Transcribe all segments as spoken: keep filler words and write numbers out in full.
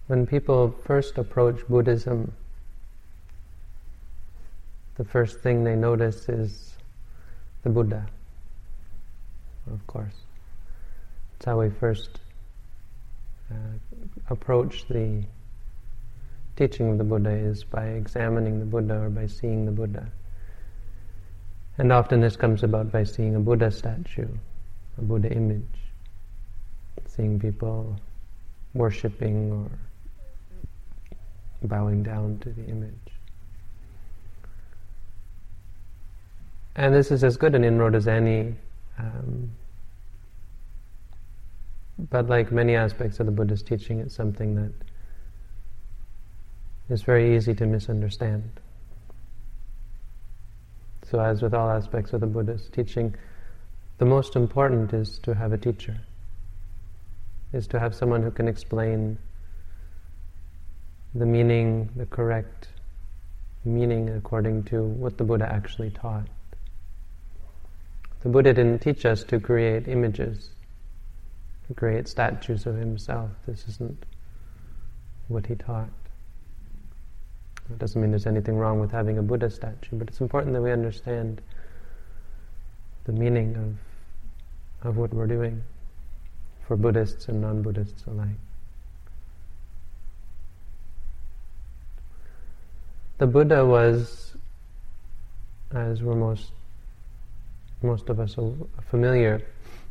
When people first approach Buddhism, the first thing they notice is the Buddha, of course. That's how we first uh, approach the teaching of the Buddha, is by examining the Buddha or by seeing the Buddha. And often this comes about by seeing a Buddha statue, a Buddha image, seeing people worshipping or bowing down to the image. And this is as good an inroad as any, um, but like many aspects of the Buddha's teaching, it's something that is very easy to misunderstand. So as with all aspects of the Buddha's teaching, the most important is to have a teacher, is to have someone who can explain the meaning, the correct meaning according to what the Buddha actually taught. The Buddha didn't teach us to create images, to create statues of himself. This isn't what he taught. It doesn't mean there's anything wrong with having a Buddha statue, but it's important that we understand the meaning of of what we're doing, for Buddhists and non-Buddhists alike. The Buddha was, as we're most most of us are familiar,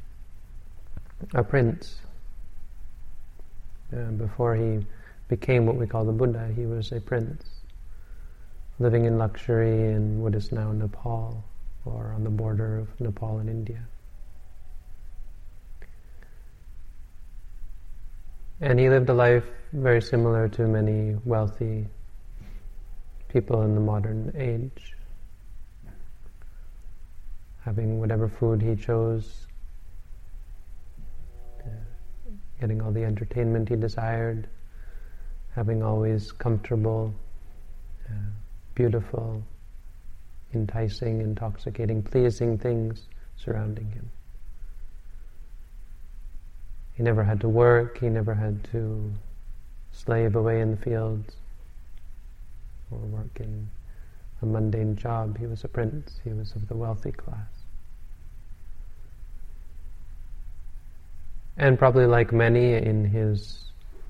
a prince. Uh, before he became what we call the Buddha, he was a prince, living in luxury in what is now Nepal, or on the border of Nepal and India. And he lived a life very similar to many wealthy people in the modern age, having whatever food he chose, uh, getting all the entertainment he desired, having always comfortable, uh, beautiful, enticing, intoxicating, pleasing things surrounding him. He never had to work, he never had to slave away in the fields or work in a mundane job. He was a prince, he was of the wealthy class. And probably like many in his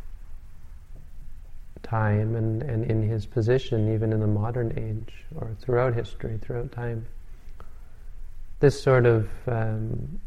time and, and in his position, even in the modern age, or throughout history, throughout time, this sort of um,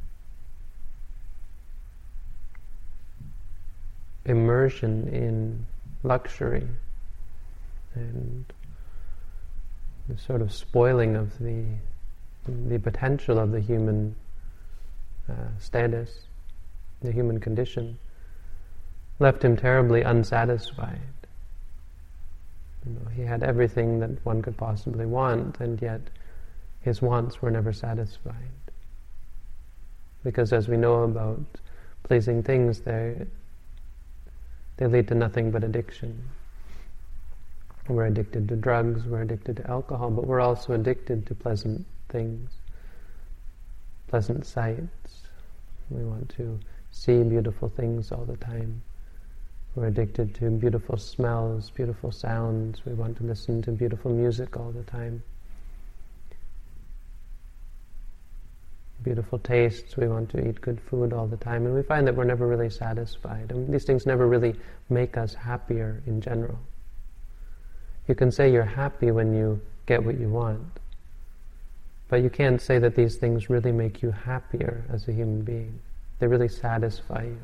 immersion in luxury and the sort of spoiling of the the potential of the human uh, status, the human condition, left him terribly unsatisfied. You know, he had everything that one could possibly want, and yet his wants were never satisfied. Because as we know about pleasing things, they they lead to nothing but addiction. We're addicted to drugs, we're addicted to alcohol, but we're also addicted to pleasant things, pleasant sights. We want to see beautiful things all the time. We're addicted to beautiful smells, beautiful sounds. We want to listen to beautiful music all the time. Beautiful tastes. We want to eat good food all the time. And we find that we're never really satisfied. And these things never really make us happier in general. You can say you're happy when you get what you want, but you can't say that these things really make you happier as a human being. They really satisfy you.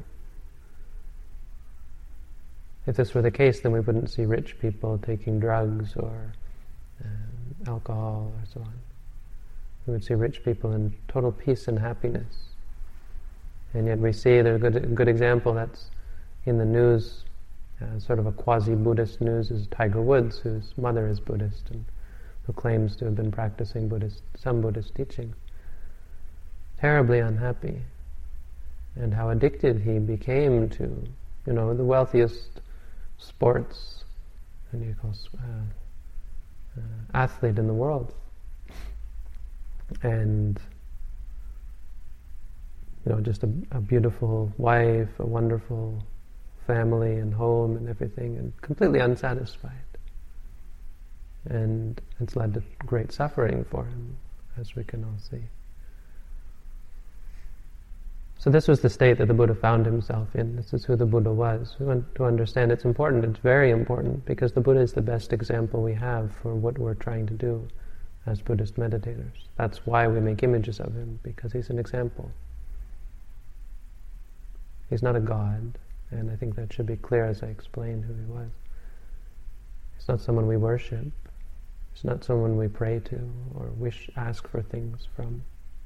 If this were the case, then we wouldn't see rich people taking drugs or um, alcohol or so on. We would see rich people in total peace and happiness. And yet we see there's a good, a good example that's in the news, uh, sort of a quasi-Buddhist news, is Tiger Woods, whose mother is Buddhist and who claims to have been practicing Buddhist, some Buddhist teaching. Terribly unhappy. And how addicted he became to, you know, the wealthiest sports, and you call uh, uh, athlete in the world, and you know, just a, a beautiful wife, a wonderful family and home and everything, and completely unsatisfied. And it's led to great suffering for him, as we can all see. So this was the state that the Buddha found himself in. This is who the Buddha was. We want to understand it's important, it's very important, because the Buddha is the best example we have for what we're trying to do as Buddhist meditators. That's why we make images of him, because he's an example. He's not a god, and I think that should be clear as I explain who he was. He's not someone we worship. He's not someone we pray to or wish, ask for things from.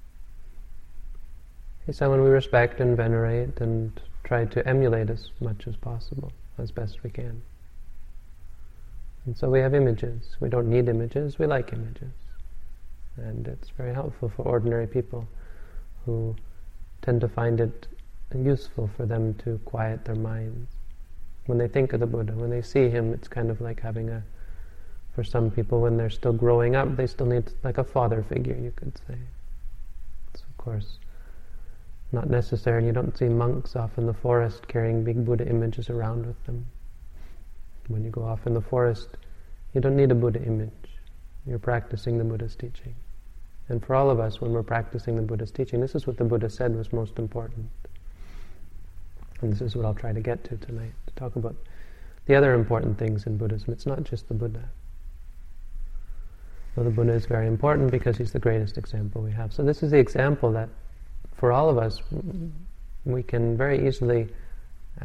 He's someone we respect and venerate and try to emulate as much as possible, as best we can. And so we have images. We don't need images, we like images. And it's very helpful for ordinary people who tend to find it useful for them to quiet their minds. When they think of the Buddha, when they see him, it's kind of like having a, for some people when they're still growing up, they still need like a father figure, you could say. It's of course not necessary. You don't see monks off in the forest carrying big Buddha images around with them. When you go off in the forest, you don't need a Buddha image. You're practicing the Buddha's teaching. And for all of us, when we're practicing the Buddha's teaching, this is what the Buddha said was most important. And this is what I'll try to get to tonight, to talk about the other important things in Buddhism. It's not just the Buddha. Well, the Buddha is very important because he's the greatest example we have. So this is the example that, for all of us, we can very easily uh,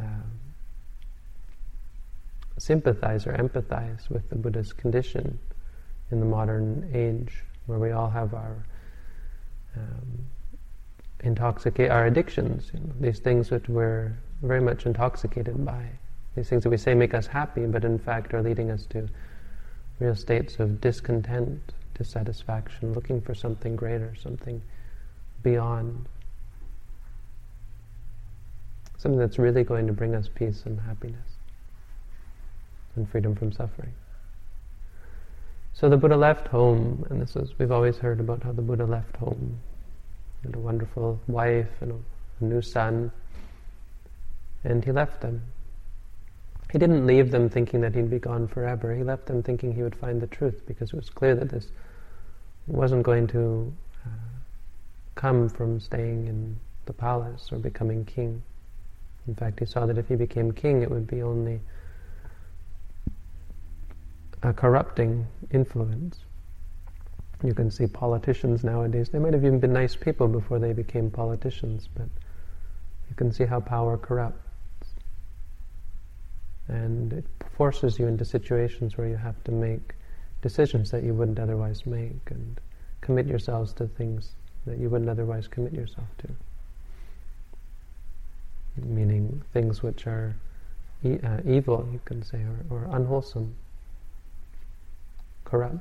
sympathize or empathize with the Buddha's condition in the modern age, where we all have our um, intoxicate our addictions, you know, these things that we're very much intoxicated by, these things that we say make us happy, but in fact are leading us to real states of discontent, dissatisfaction, looking for something greater, something beyond, something that's really going to bring us peace and happiness and freedom from suffering. So the Buddha left home, and this is, we've always heard about how the Buddha left home, and a wonderful wife and a, a new son, and he left them. He didn't leave them thinking that he'd be gone forever. He left them thinking he would find the truth, because it was clear that this wasn't going to uh, come from staying in the palace or becoming king. In fact, he saw that if he became king, it would be only a corrupting influence. You can see politicians nowadays, they might have even been nice people before they became politicians, but you can see how power corrupts. And it forces you into situations where you have to make decisions that you wouldn't otherwise make, and commit yourselves to things that you wouldn't otherwise commit yourself to. Meaning things which are e- uh, evil, you can say, or, or unwholesome, corrupt.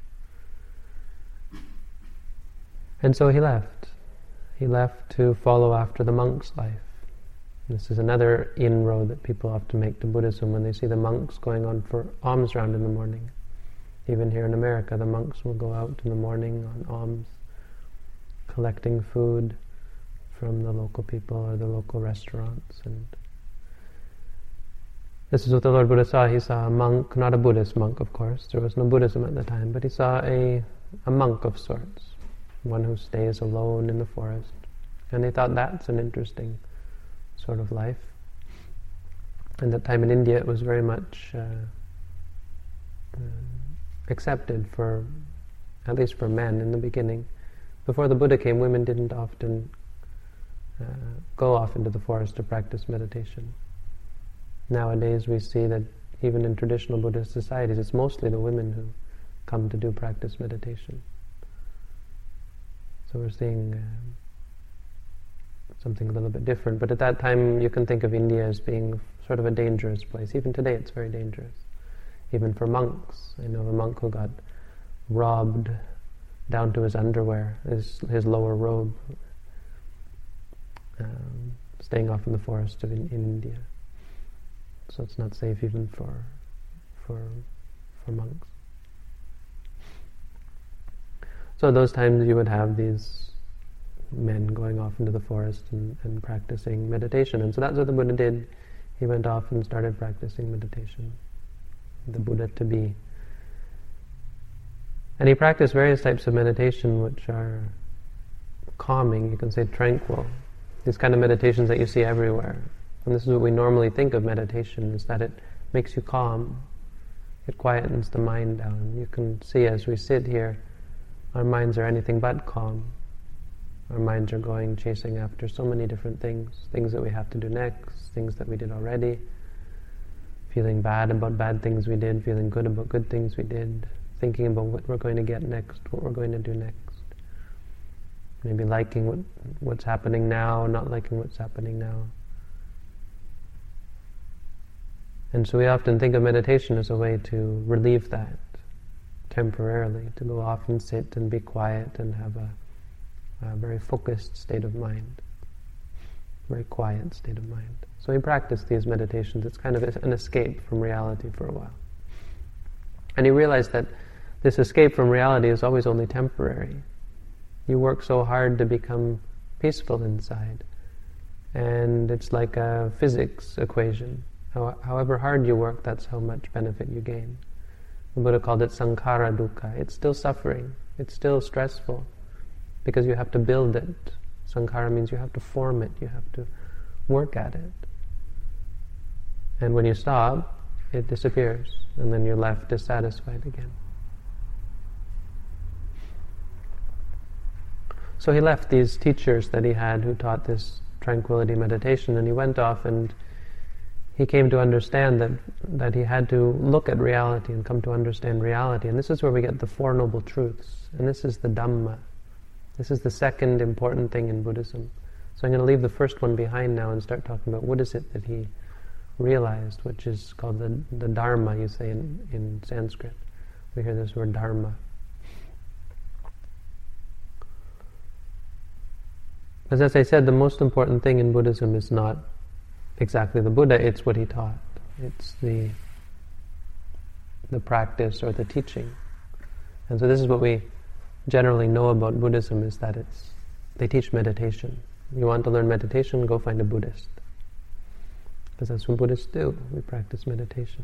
And so he left. He left to follow after the monk's life. This is another inroad that people often make to Buddhism when they see the monks going on for alms round in the morning. Even here in America, the monks will go out in the morning on alms, collecting food from the local people or the local restaurants. And this is what the Lord Buddha saw. He saw a monk, not a Buddhist monk, of course. There was no Buddhism at the time, but he saw a, a monk of sorts, one who stays alone in the forest. And they thought that's an interesting sort of life. And that time in India, it was very much uh, uh, accepted for, at least for men in the beginning. Before the Buddha came, women didn't often uh, go off into the forest to practice meditation. Nowadays we see that even in traditional Buddhist societies, it's mostly the women who come to do practice meditation. So we're seeing uh, something a little bit different. But at that time, you can think of India as being sort of a dangerous place. Even today, it's very dangerous. Even for monks. I know of a monk who got robbed down to his underwear, his, his lower robe, um, staying off in the forest of in, in India. So it's not safe even for for for monks. So those times you would have these men going off into the forest and, and practicing meditation. And so that's what the Buddha did. he went off and started practicing meditation, the Buddha to be. And he practiced various types of meditation which are calming, you can say tranquil. These kind of meditations that you see everywhere. And this is what we normally think of meditation, is that it makes you calm. It quietens the mind down. You can see as we sit here, our minds are anything but calm. Our minds are going, chasing after so many different things. Things that we have to do next, things that we did already. Feeling bad about bad things we did, feeling good about good things we did. Thinking about what we're going to get next, what we're going to do next. Maybe liking what what's happening now, not liking what's happening now. And so we often think of meditation as a way to relieve that temporarily, to go off and sit and be quiet and have a, a very focused state of mind, very quiet state of mind. So he practiced these meditations. It's kind of an escape from reality for a while. And he realized that this escape from reality is always only temporary. You work so hard to become peaceful inside, and it's like a physics equation. How, however hard you work, that's how much benefit you gain. The Buddha called it sankhara dukkha. It's still suffering. It's still stressful because you have to build it. Sankhara means you have to form it. You have to work at it. And when you stop, it disappears, and then you're left dissatisfied again. So he left these teachers that he had who taught this tranquility meditation, and he went off and he came to understand that, that he had to look at reality and come to understand reality. And this is where we get the Four Noble Truths. And this is the Dhamma. This is the second important thing in Buddhism. So I'm going to leave the first one behind now and start talking about what is it that he realized, which is called the, the Dharma, you say in, in Sanskrit. We hear this word Dharma. Because as I said, the most important thing in Buddhism is not exactly the Buddha, it's what he taught. It's the the practice or the teaching. And so this is what we generally know about Buddhism, is that it's they teach meditation. You want to learn meditation, go find a Buddhist. Because that's what Buddhists do. We practice meditation.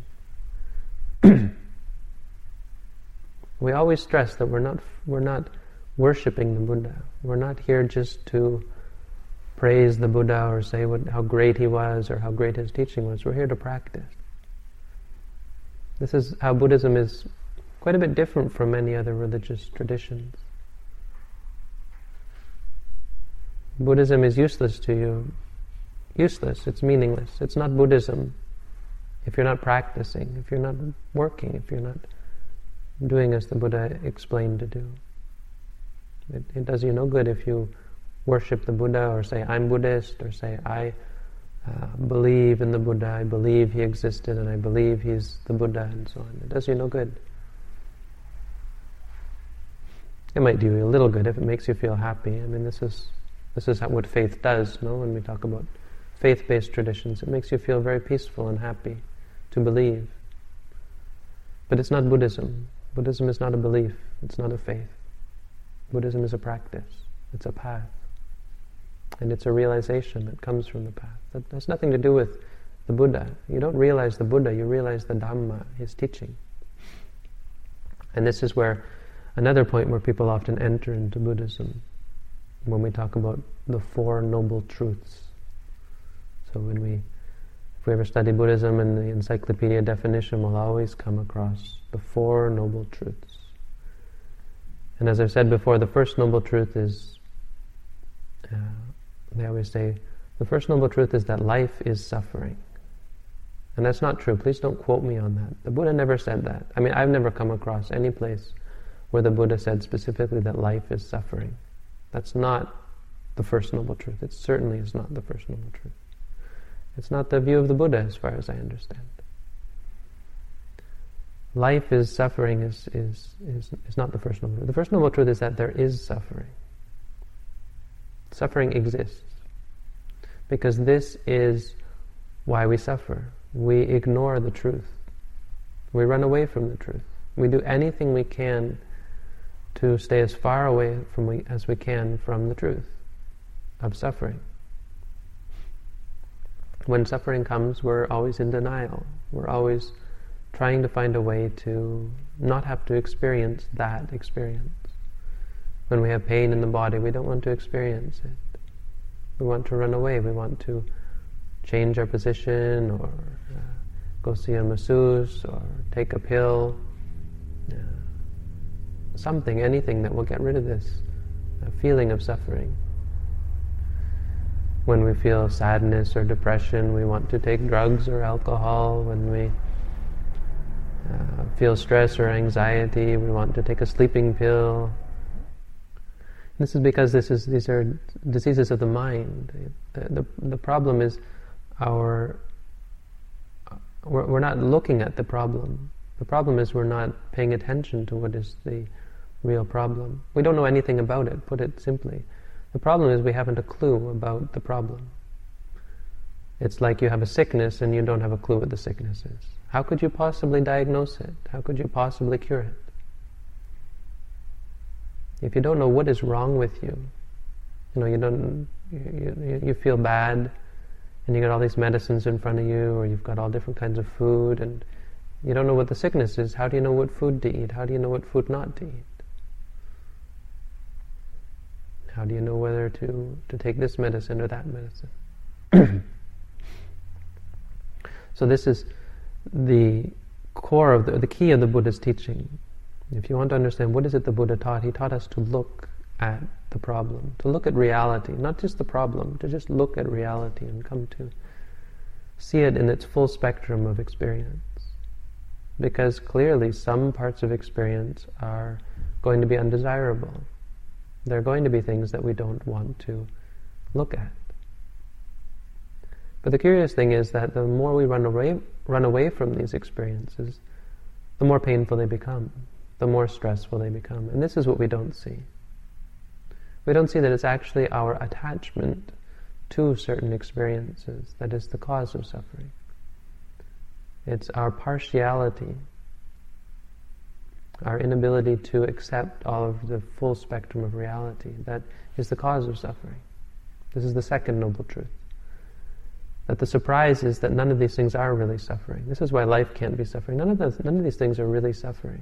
We always stress that we're not we're not worshipping the Buddha. We're not here just to praise the Buddha or say what, how great he was or how great his teaching was. We're here to practice. This is how Buddhism is quite a bit different from many other religious traditions. Buddhism is useless to you. Useless, it's meaningless. It's not Buddhism if you're not practicing, if you're not working, if you're not doing as the Buddha explained to do. It, it does you no good if you worship the Buddha or say, I'm Buddhist, or say, I uh, believe in the Buddha, I believe he existed and I believe he's the Buddha, and so on. It does you no good. It might do you a little good if it makes you feel happy. I mean, this is this is what faith does, no? When we talk about faith-based traditions, it makes you feel very peaceful and happy to believe. But it's not Buddhism. Buddhism is not a belief. It's not a faith. Buddhism is a practice. It's a path. And it's a realization that comes from the path. That has nothing to do with the Buddha. You don't realize the Buddha, you realize the Dhamma, his teaching. And this is where another point where people often enter into Buddhism, when we talk about the Four Noble Truths. So when we, if we ever study Buddhism, in the encyclopedia definition, we'll always come across the Four Noble Truths. And as I've said before, the first noble truth is, uh, they always say, the first noble truth is that life is suffering. And that's not true. Please don't quote me on that. The Buddha never said that. I mean, I've never come across any place where the Buddha said specifically that life is suffering. That's not the first noble truth. It certainly is not the first noble truth. It's not the view of the Buddha, as far as I understand. Life is suffering is, is, is, is not the first noble truth. The first noble truth is that there is suffering. Suffering exists. Because this is why we suffer. We ignore the truth. We run away from the truth. We do anything we can to stay as far away from we, as we can from the truth of suffering. when suffering comes, we're always in denial. We're always trying to find a way to not have to experience that experience. When we have pain in the body, we don't want to experience it. We want to run away. We want to change our position, or uh, go see a masseuse, or take a pill. Uh, something, anything that will get rid of this uh, feeling of suffering. When we feel sadness or depression, we want to take drugs or alcohol. When we uh, feel stress or anxiety, we want to take a sleeping pill. This is because this is these are diseases of the mind. The, the, the problem is our we're, we're not looking at the problem. The problem is we're not paying attention to what is the real problem. We don't know anything about it, put it simply. The problem is we haven't a clue about the problem. It's like you have a sickness and you don't have a clue what the sickness is. How could you possibly diagnose it? How could you possibly cure it? If you don't know what is wrong with you, you know, you don't, you, you, you feel bad, and you got all these medicines in front of you, or you've got all different kinds of food, and you don't know what the sickness is. How do you know what food to eat? How do you know what food not to eat? How do you know whether to, to take this medicine or that medicine? So this is the core of the, the key of the Buddha's teaching. If you want to understand what is it the Buddha taught, he taught us to look at the problem, to look at reality, not just the problem, to just look at reality and come to see it in its full spectrum of experience. Because clearly some parts of experience are going to be undesirable. There are going to be things that we don't want to look at. But the curious thing is that the more we run away, run away from these experiences, the more painful they become, the more stressful they become. And this is what we don't see. We don't see that it's actually our attachment to certain experiences that is the cause of suffering. It's our partiality, our inability to accept all of the full spectrum of reality that is the cause of suffering. This is the second noble truth. That the surprise is that none of these things are really suffering. This is why life can't be suffering. None of those, none of these things are really suffering.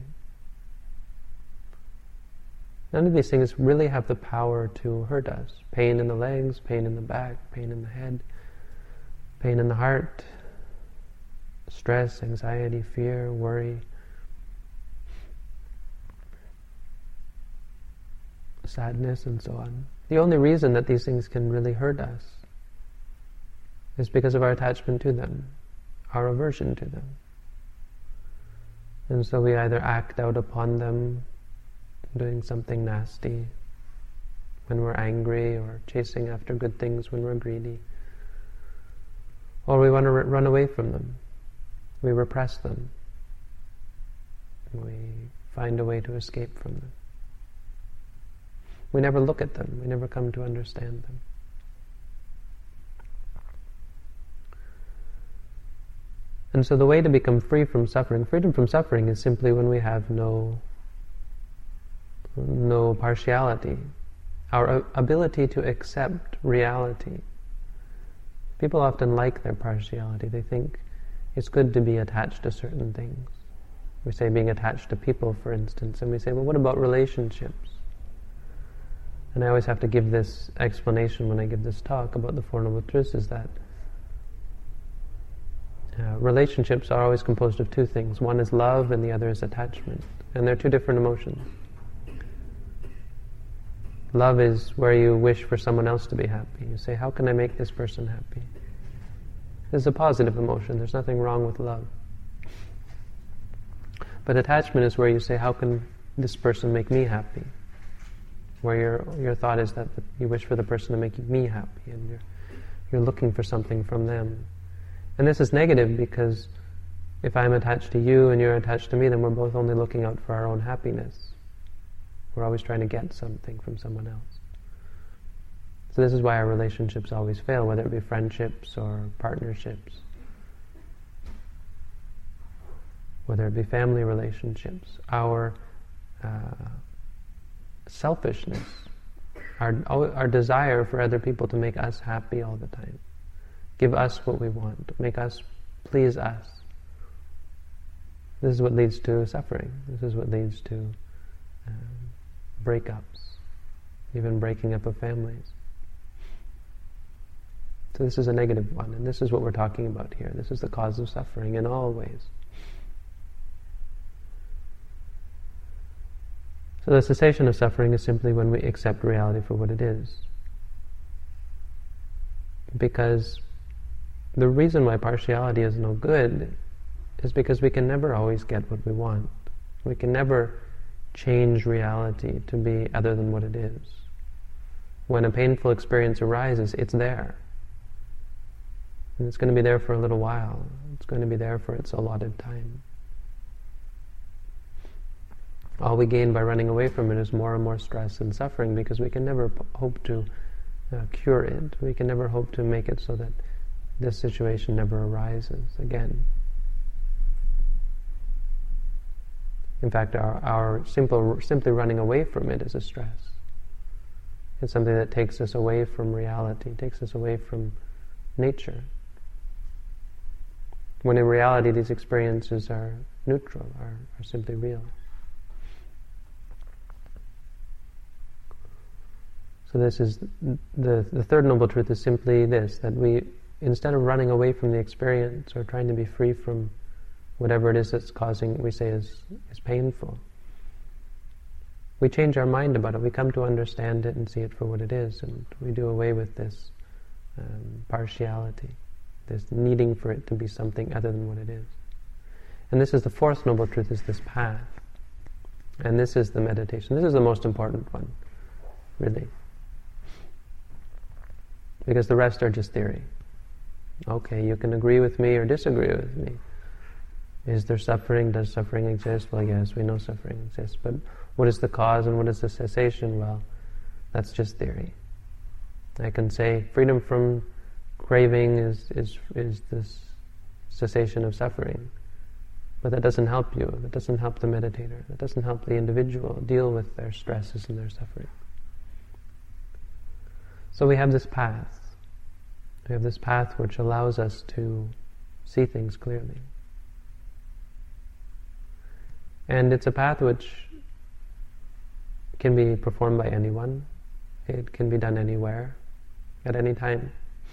None of these things really have the power to hurt us. Pain in the legs, pain in the back, pain in the head, pain in the heart, stress, anxiety, fear, worry, sadness, and so on. The only reason that these things can really hurt us is because of our attachment to them, our aversion to them. And so we either act out upon them, doing something nasty when we're angry, or chasing after good things when we're greedy, or we want to r- run away from them. We repress them. We find a way to escape from them. We never look at them. We never come to understand them. And so the way to become free from suffering, freedom from suffering is simply when we have no no partiality, our ability to accept reality. People often like their partiality. They think it's good to be attached to certain things. We say being attached to people, for instance, and we say, well, what about relationships? And I always have to give this explanation when I give this talk about the Four Noble Truths, is that uh, relationships are always composed of two things. One is love and the other is attachment. And they're two different emotions. Love is where you wish for someone else to be happy. You say, how can I make this person happy? This is a positive emotion. There's nothing wrong with love. But attachment is where you say, how can this person make me happy? Where your your thought is that you wish for the person to make me happy, and you're you're looking for something from them. And this is negative, because if I'm attached to you and you're attached to me, then we're both only looking out for our own happiness. We're always trying to get something from someone else. So this is why our relationships always fail, whether it be friendships or partnerships, whether it be family relationships. Our uh, selfishness, our our desire for other people to make us happy all the time, give us what we want, make us please us. This is what leads to suffering. This is what leads to um, breakups, even breaking up of families. So this is a negative one, and this is what we're talking about here. This is the cause of suffering in all ways. So the cessation of suffering is simply when we accept reality for what it is. Because the reason why partiality is no good is because we can never always get what we want. We can never change reality to be other than what it is. When a painful experience arises, it's there. And it's going to be there for a little while. It's going to be there for its allotted time. All we gain by running away from it is more and more stress and suffering, because we can never p- hope to uh, cure it. We can never hope to make it so that this situation never arises again. In fact, our, our simple, simply running away from it is a stress. It's something that takes us away from reality, takes us away from nature. When in reality these experiences are neutral, are, are simply real. So this is, the, the third noble truth is simply this, that we, instead of running away from the experience or trying to be free from whatever it is that's causing, we say is, is painful, we change our mind about it. We come to understand it and see it for what it is, and we do away with this um, partiality, this needing for it to be something other than what it is. And this is the fourth noble truth, is this path. And this is the meditation. This is the most important one, really. Because the rest are just theory. Okay, you can agree with me or disagree with me. Is there suffering? Does suffering exist? Well, yes, we know suffering exists. But what is the cause and what is the cessation? Well, that's just theory. I can say freedom from craving is, is, is this cessation of suffering. But that doesn't help you. That doesn't help the meditator. That doesn't help the individual deal with their stresses and their suffering. So we have this path. We have this path which allows us to see things clearly. And it's a path which can be performed by anyone. It can be done anywhere, at any time.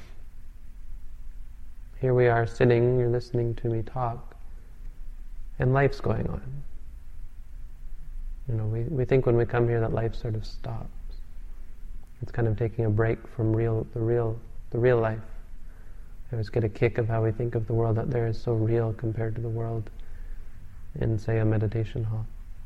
Here we are sitting, you're listening to me talk, and life's going on. You know, we, we think when we come here that life sort of stops. It's kind of taking a break from real, the real, the real life. I always get a kick of how we think of the world out there is so real compared to the world in, say, a meditation hall,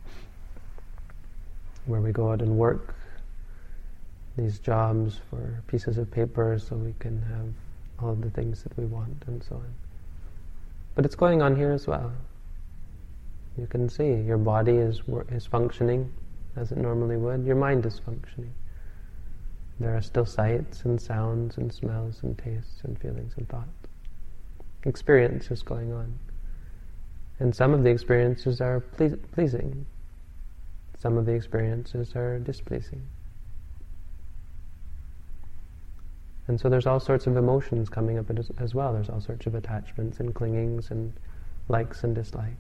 where we go out and work these jobs for pieces of paper so we can have all of the things that we want and so on. But it's going on here as well. You can see your body is is functioning as it normally would. Your mind is functioning. There are still sights and sounds and smells and tastes and feelings and thoughts. Experience is going on. And some of the experiences are ple- pleasing. Some of the experiences are displeasing. And so there's all sorts of emotions coming up as, as well. There's all sorts of attachments and clingings and likes and dislikes.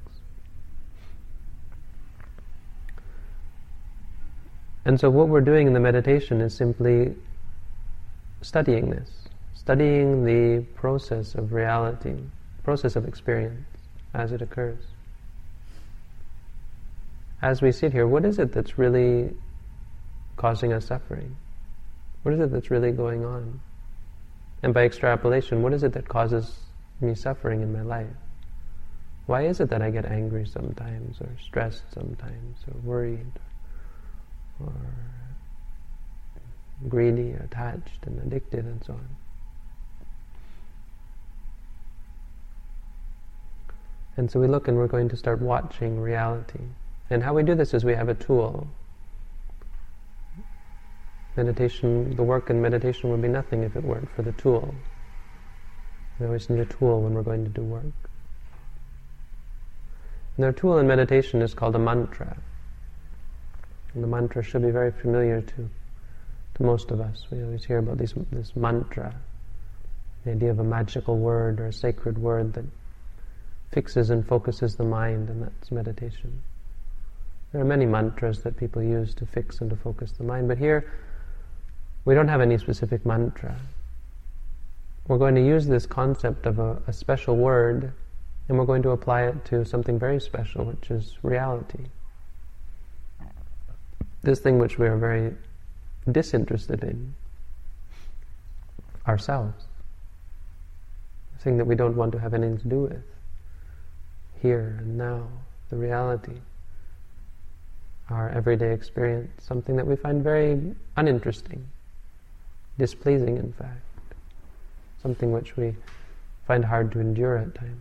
And so what we're doing in the meditation is simply studying this, studying the process of reality, process of experience as it occurs. As we sit here, what is it that's really causing us suffering? What is it that's really going on? And by extrapolation, what is it that causes me suffering in my life? Why is it that I get angry sometimes, or stressed sometimes, or worried, or greedy, or attached and addicted, and so on? And so we look and we're going to start watching reality. And how we do this is we have a tool. Meditation, the work in meditation would be nothing if it weren't for the tool. We always need a tool when we're going to do work. And our tool in meditation is called a mantra. And the mantra should be very familiar to, to most of us. We always hear about these, this mantra. the idea of a magical word or a sacred word that fixes and focuses the mind, and that's meditation. There are many mantras that people use to fix and to focus the mind, but here we don't have any specific mantra. We're going to use this concept of a, a special word, and we're going to apply it to something very special, which is reality. This thing which we are very disinterested in, ourselves. The thing that we don't want to have anything to do with. Here and now, the reality. Our everyday experience, something that we find very uninteresting, displeasing in fact. Something which we find hard to endure at times.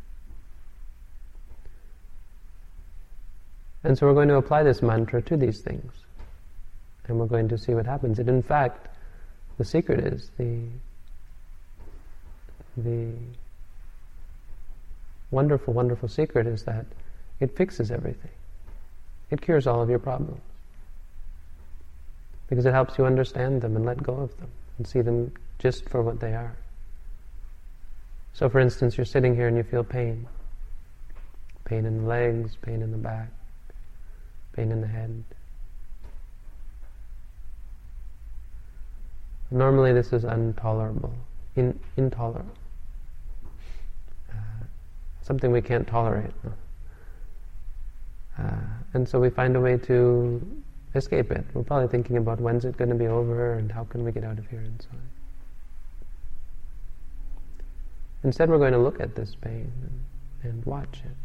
And so we're going to apply this mantra to these things. And we're going to see what happens. And in fact, the secret is, the, the wonderful, wonderful secret is that it fixes everything. It cures all of your problems. Because it helps you understand them and let go of them and see them just for what they are. So for instance, you're sitting here and you feel pain. Pain in the legs, pain in the back, pain in the head. Normally this is intolerable, in, intolerable. Uh, something we can't tolerate. No? Uh, and so we find a way to escape it. We're probably thinking about when's it going to be over and how can we get out of here and so on. Instead we're going to look at this pain and, and watch it.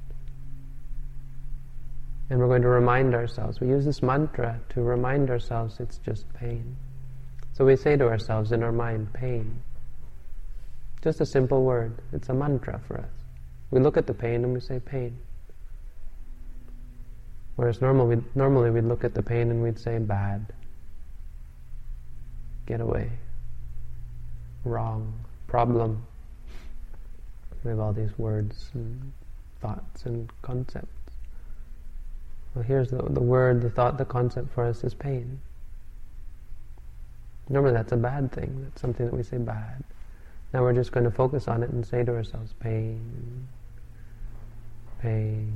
And we're going to remind ourselves. We use this mantra to remind ourselves it's just pain. So we say to ourselves in our mind, pain. Just a simple word. It's a mantra for us. We look at the pain and we say pain. Whereas normal, we'd, normally we'd look at the pain and we'd say bad. Get away. Wrong. Problem. We have all these words and thoughts and concepts. Well, here's the, the word, the thought, the concept for us is pain. Normally that's a bad thing. That's something that we say bad. Now we're just going to focus on it and say to ourselves, pain, pain,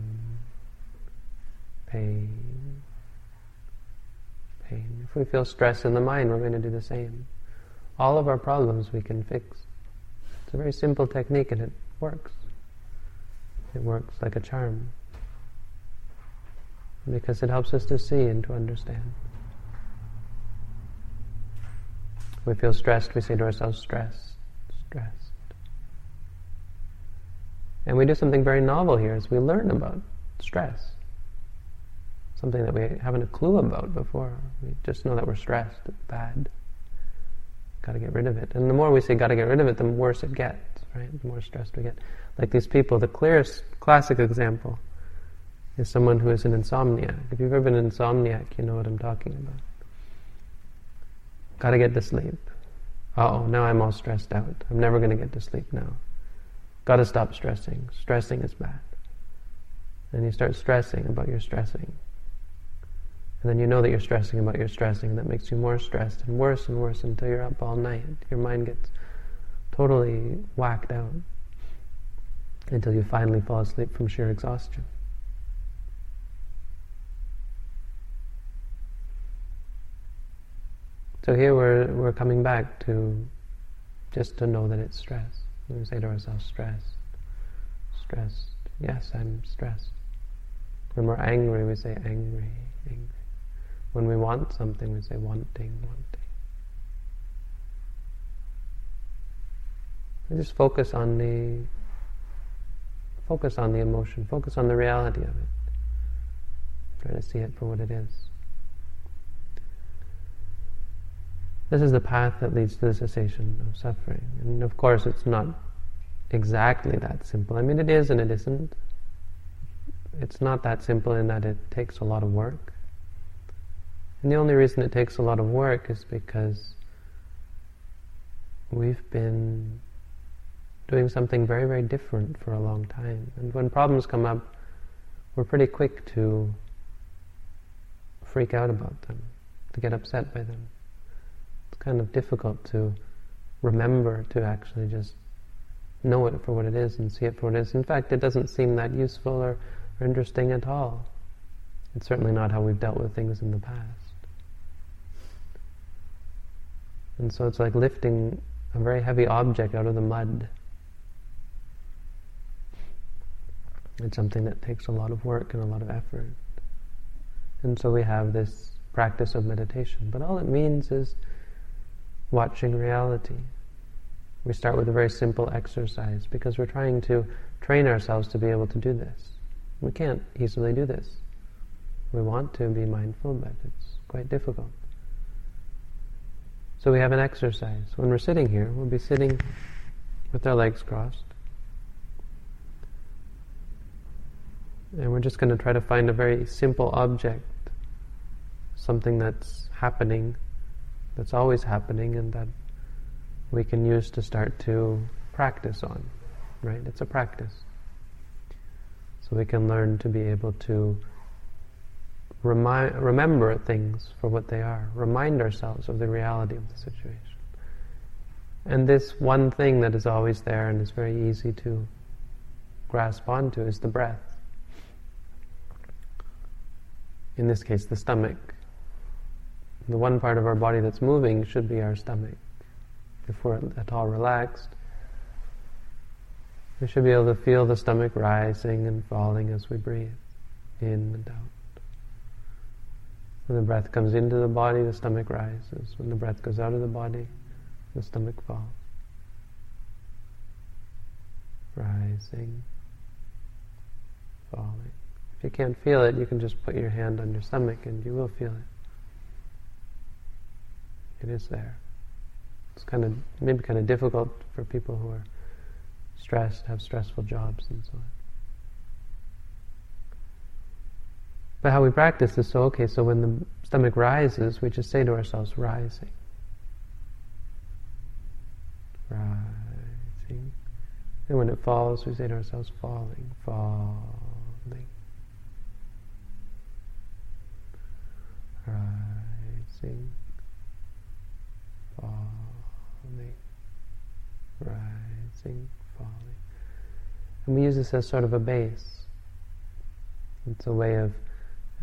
pain, pain. If we feel stress in the mind, we're going to do the same. All of our problems we can fix. It's a very simple technique and it works. It works like a charm. Because it helps us to see and to understand. We feel stressed, we say to ourselves, stressed, stressed. And we do something very novel here, is we learn about stress. Something that we haven't a clue about before. We just know that we're stressed, it's bad. Got to get rid of it. And the more we say got to get rid of it, the worse it gets, right? The more stressed we get. Like these people, the clearest classic example is someone who is an insomniac. If you've ever been an insomniac, you know what I'm talking about. Got to get to sleep. Uh-oh, now I'm all stressed out. I'm never going to get to sleep now. Got to stop stressing. Stressing is bad. And you start stressing about your stressing. And then you know that you're stressing about your stressing, and that makes you more stressed and worse and worse until you're up all night. Your mind gets totally whacked out until you finally fall asleep from sheer exhaustion. So here we're we're coming back to just to know that it's stress. We say to ourselves, stressed, stressed. Yes, I'm stressed. When we're angry, we say angry, angry. When we want something, we say wanting, wanting. We just focus on the focus on the emotion, focus on the reality of it. Try to see it for what it is. This is the path that leads to the cessation of suffering. And of course it's not exactly that simple. I mean, it is and it isn't. It's not that simple in that it takes a lot of work. And the only reason it takes a lot of work is because we've been doing something very, very different for a long time. And when problems come up, we're pretty quick to freak out about them, to get upset by them. Kind of difficult to remember to actually just know it for what it is and see it for what it is. In fact, it doesn't seem that useful or, or interesting at all. It's certainly not how we've dealt with things in the past. And so it's like lifting a very heavy object out of the mud. It's something that takes a lot of work and a lot of effort. And so we have this practice of meditation. But all it means is watching reality. We start with a very simple exercise because we're trying to train ourselves to be able to do this. We can't easily do this. We want to be mindful, but it's quite difficult. So we have an exercise. When we're sitting here, we'll be sitting with our legs crossed. And we're just going to try to find a very simple object, something that's happening, that's always happening, and that we can use to start to practice on, right? It's a practice. So we can learn to be able to remind, remember things for what they are, remind ourselves of the reality of the situation. And this one thing that is always there and is very easy to grasp onto is the breath. In this case, the stomach. The one part of our body that's moving should be our stomach. If we're at all relaxed, we should be able to feel the stomach rising and falling as we breathe in and out. When the breath comes into the body, the stomach rises. When the breath goes out of the body, the stomach falls. Rising, falling. If you can't feel it, you can just put your hand on your stomach and you will feel it. It is there. It's kind of, maybe kind of difficult for people who are stressed, have stressful jobs and so on. But how we practice is, so okay, so when the stomach rises, we just say to ourselves, rising. Rising. And when it falls, we say to ourselves, falling, falling. Rising, falling, rising, falling. And we use this as sort of a base. It's a way of uh,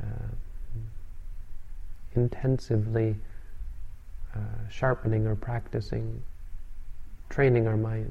intensively uh, sharpening or practicing, training our minds.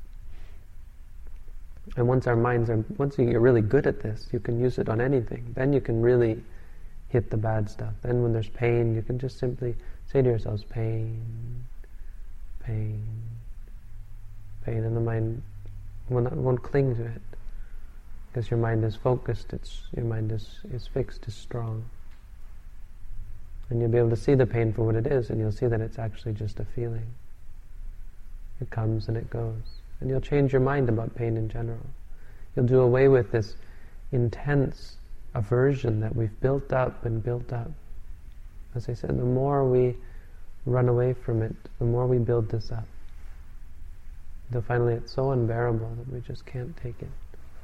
And once our minds are, once you get really good at this, you can use it on anything. Then you can really hit the bad stuff. Then when there's pain, you can just simply say to yourselves, pain, pain, pain, and the mind will not, won't cling to it. Because your mind is focused, it's, your mind is, is fixed, is strong. And you'll be able to see the pain for what it is, and you'll see that it's actually just a feeling. It comes and it goes. And you'll change your mind about pain in general. You'll do away with this intense aversion that we've built up and built up. As I said, the more we run away from it, the more we build this up. Until finally it's so unbearable that we just can't take it.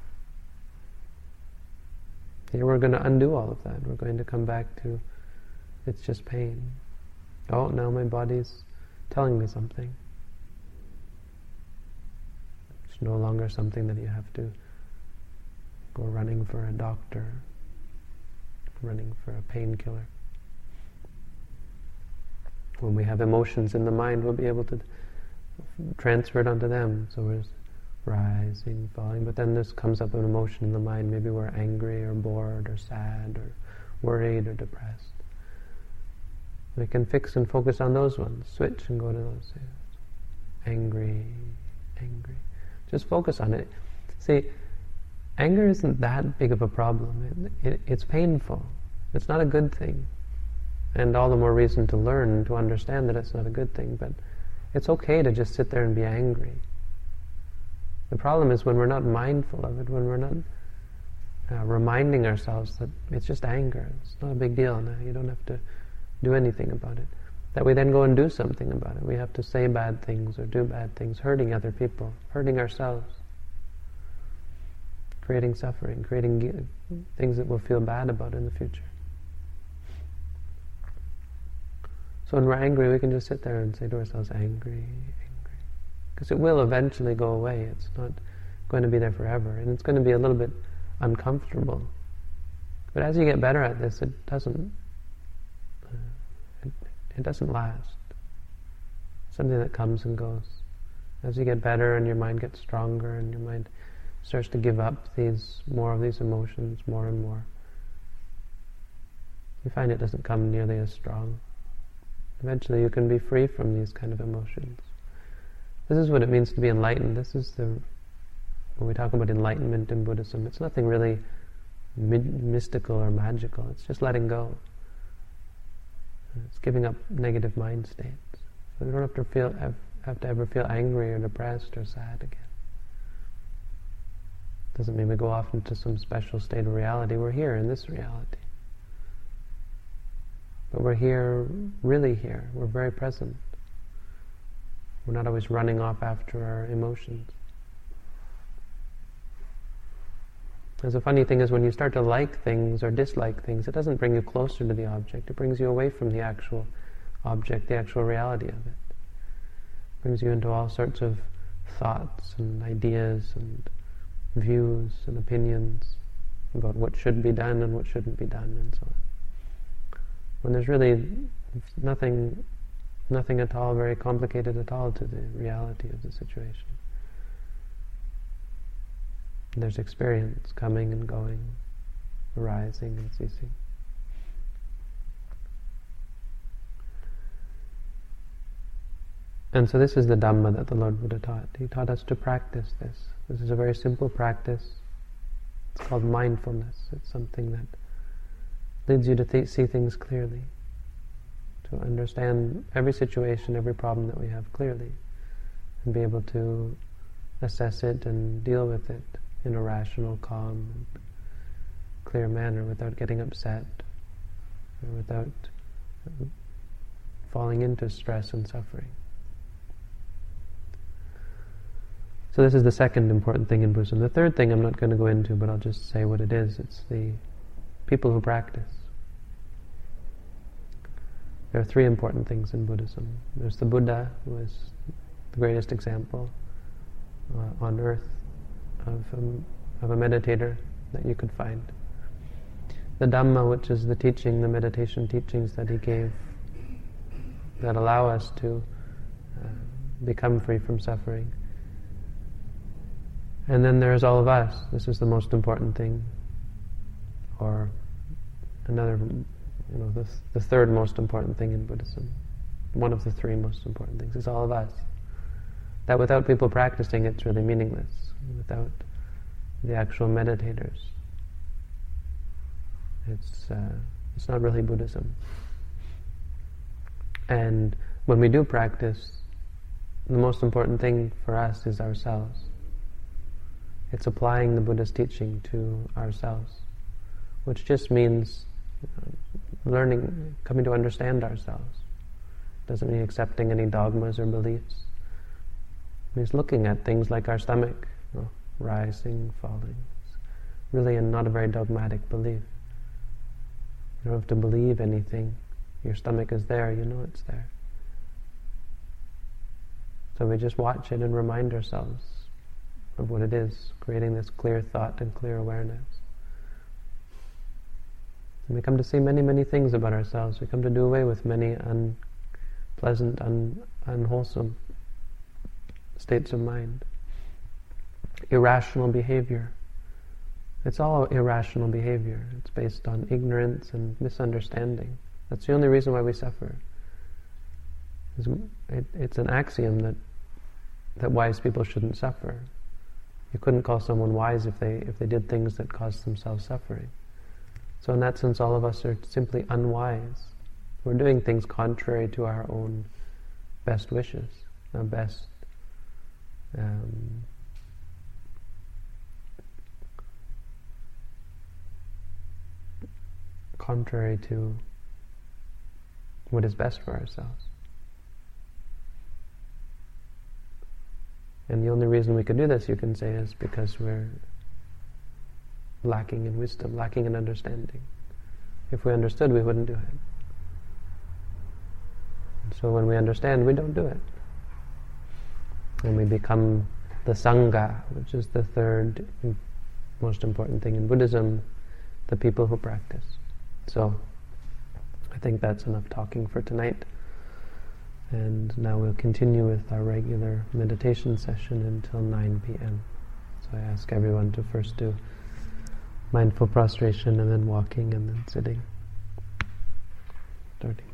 Here we're going to undo all of that. We're going to come back to, it's just pain. Oh, now my body's telling me something. It's no longer something that you have to go running for a doctor, running for a painkiller. When we have emotions in the mind, we'll be able to transfer it onto them. So we're rising, falling, but then this comes up an emotion in the mind. Maybe we're angry or bored or sad or worried or depressed. We can fix and focus on those ones. Switch and go to those. Angry, angry. Just focus on it. See, anger isn't that big of a problem. It, it, it's painful. It's not a good thing. And all the more reason to learn, to understand that it's not a good thing. But it's okay to just sit there and be angry. The problem is when we're not mindful of it, when we're not uh, reminding ourselves that it's just anger. It's not a big deal now. You don't have to do anything about it. That we then go and do something about it. We have to say bad things or do bad things, hurting other people, hurting ourselves. Creating suffering, creating things that we'll feel bad about in the future. So when we're angry, we can just sit there and say to ourselves, angry, angry. Because it will eventually go away. It's not going to be there forever, and it's going to be a little bit uncomfortable. But as you get better at this, it doesn't uh, it, it doesn't last. Something that comes and goes. As you get better and your mind gets stronger and your mind starts to give up these more of these emotions more and more, you find it doesn't come nearly as strong. Eventually you can be free from these kind of emotions. This is what it means to be enlightened. This is the, when we talk about enlightenment in Buddhism, it's nothing really mid- mystical or magical. It's just letting go. It's giving up negative mind states. So we don't have to feel have, have to ever feel angry or depressed or sad again. Doesn't mean we go off into some special state of reality. We're here in this reality. But we're here, really here. We're very present. We're not always running off after our emotions. There's a funny thing is when you start to like things or dislike things, it doesn't bring you closer to the object. It brings you away from the actual object, the actual reality of it. It brings you into all sorts of thoughts and ideas and views and opinions about what should be done and what shouldn't be done and so on. When there's really nothing, nothing at all very complicated at all to the reality of the situation. There's experience coming and going, arising and ceasing. And so this is the Dhamma that the Lord Buddha taught. He taught us to practice this. This is a very simple practice. It's called mindfulness. It's something that leads you to th- see things clearly, to understand every situation, every problem that we have clearly, and be able to assess it and deal with it in a rational, calm, and clear manner without getting upset, or without uh, falling into stress and suffering. So this is the second important thing in Buddhism. The third thing I'm not going to go into, but I'll just say what it is. It's the people who practice. There are three important things in Buddhism. There's the Buddha, who is the greatest example uh, on earth of, um, of a meditator that you could find. The Dhamma, which is the teaching, the meditation teachings that he gave that allow us to uh, become free from suffering. And then there's all of us. This is the most important thing. Or another, you know, the, the third most important thing in Buddhism. One of the three most important things is all of us. That without people practicing, it's really meaningless. Without the actual meditators, it's uh, it's not really Buddhism. And when we do practice, the most important thing for us is ourselves. It's applying the Buddha's teaching to ourselves, which just means learning, coming to understand ourselves. Doesn't mean accepting any dogmas or beliefs. It means looking at things like our stomach, you know, rising, falling. It's really a, not a very dogmatic belief. You don't have to believe anything. Your stomach is there, you know it's there. So we just watch it and remind ourselves of what it is, creating this clear thought and clear awareness. And we come to see many, many things about ourselves. We come to do away with many unpleasant, un, unwholesome states of mind. Irrational behavior. It's all irrational behavior. It's based on ignorance and misunderstanding. That's the only reason why we suffer. It, it's an axiom that that wise people shouldn't suffer. You couldn't call someone wise if they if they did things that caused themselves suffering. So in that sense, all of us are simply unwise. We're doing things contrary to our own best wishes, our best um, contrary to what is best for ourselves. And the only reason we could do this, you can say, is because we're lacking in wisdom, lacking in understanding. If we understood, we wouldn't do it. And so when we understand, we don't do it. And we become the Sangha, which is the third most important thing in Buddhism, the people who practice. So, I think that's enough talking for tonight. And now we'll continue with our regular meditation session until nine p.m. So I ask everyone to first do mindful prostration and then walking and then sitting. Starting.